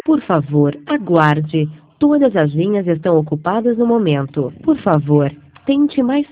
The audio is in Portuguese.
Por favor, aguarde. Todas as linhas estão ocupadas no momento. Por favor, tente mais